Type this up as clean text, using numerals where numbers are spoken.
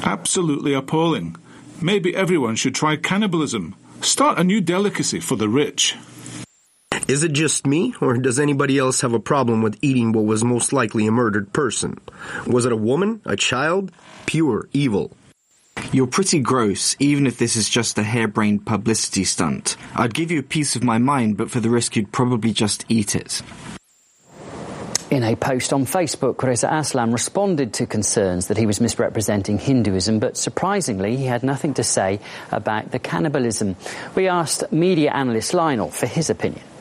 Absolutely appalling. Maybe everyone should try cannibalism. Start a new delicacy for the rich. Is it just me, or does anybody else have a problem with eating what was most likely a murdered person? Was it a woman, a child? Pure evil. You're pretty gross, even if this is just a harebrained publicity stunt. I'd give you a piece of my mind, but for the risk you'd probably just eat it. In a post on Facebook, Reza Aslan responded to concerns that he was misrepresenting Hinduism, but surprisingly he had nothing to say about the cannibalism. We asked media analyst Lionel for his opinion.